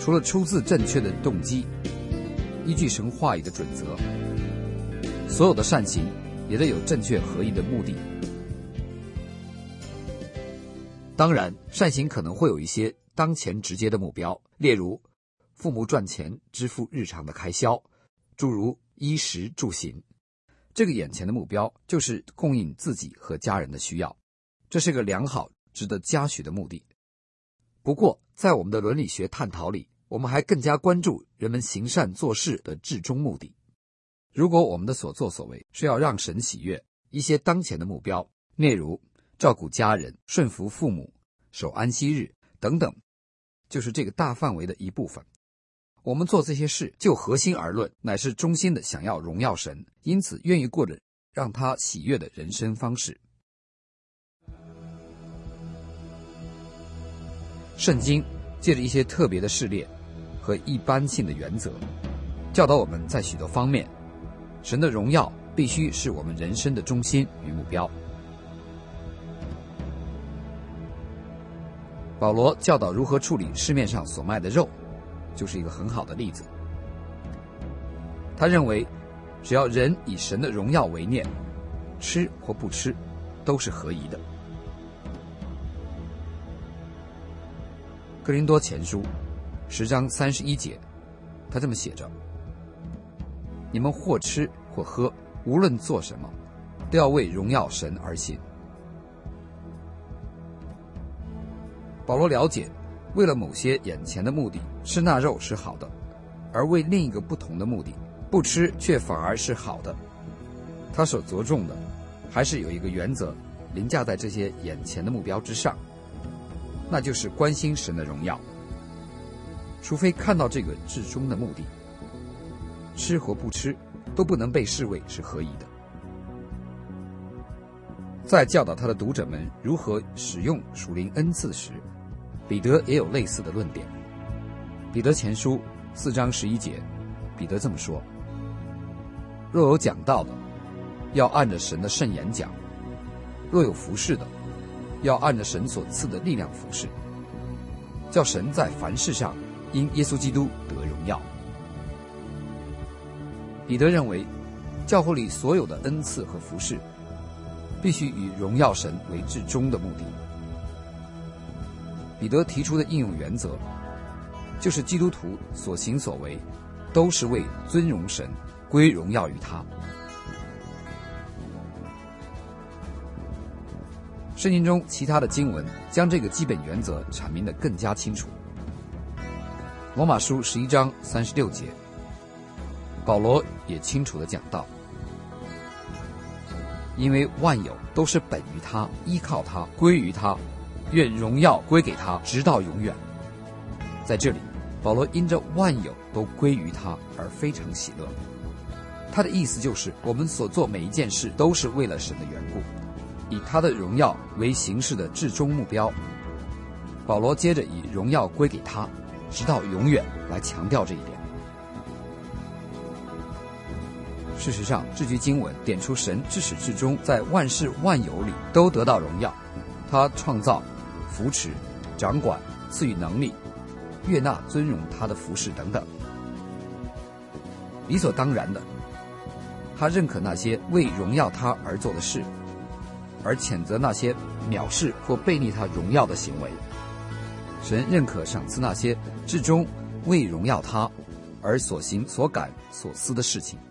除了出自正确的动机，依据神话语的准则，所有的善行也得有正确合一的目的。当然，善行可能会有一些当前直接的目标，例如父母赚钱支付日常的开销，诸如衣食住行。这个眼前的目标就是供应自己和家人的需要，这是个良好值得嘉许的目的。不过在我们的伦理学探讨里，我们还更加关注人们行善做事的至终目的。如果我们的所作所为是要让神喜悦，一些当前的目标，例如照顾家人、顺服父母、守安息日等等，就是这个大范围的一部分。我们做这些事，就核心而论，乃是衷心的想要荣耀神，因此愿意过着让他喜悦的人生方式。圣经借着一些特别的事例和一般性的原则，教导我们在许多方面，神的荣耀必须是我们人生的中心与目标。保罗教导如何处理市面上所卖的肉，就是一个很好的例子。他认为，只要人以神的荣耀为念，吃或不吃都是合宜的。哥林多前书10章31节，他这么写着：你们或吃或喝，无论做什么，都要为荣耀神而行。保罗了解，为了某些眼前的目的，吃那肉是好的，而为另一个不同的目的，不吃却反而是好的。他所着重的还是有一个原则凌驾在这些眼前的目标之上，那就是关心神的荣耀。除非看到这个至终的目的，吃或不吃都不能被视为是合宜的。在教导他的读者们如何使用属灵恩赐时，彼得也有类似的论点。彼得前书4章11节，彼得这么说：若有讲道的，要按着神的圣言讲；若有服侍的，要按着神所赐的力量服侍，叫神在凡事上因耶稣基督得荣耀。彼得认为，教会里所有的恩赐和服侍必须以荣耀神为至终的目的。彼得提出的应用原则，就是基督徒所行所为都是为尊荣神，归荣耀于他。圣经中其他的经文将这个基本原则阐明得更加清楚。罗马书11章36节，保罗也清楚地讲到：因为万有都是本于他，依靠他，归于他，愿荣耀归给他，直到永远。在这里，保罗因着万有都归于他而非常喜乐。他的意思就是，我们所做每一件事都是为了神的缘故，以他的荣耀为行事的至终目标。保罗接着以荣耀归给他，直到永远来强调这一点。事实上，这句经文点出神至始至终在万事万有里都得到荣耀，他创造、扶持、掌管、赐予能力、悦纳尊荣他的服侍等等。理所当然的，他认可那些为荣耀他而做的事，而谴责那些藐视或背逆他荣耀的行为。神认可赏赐那些至终为荣耀他而所行所感所思的事情。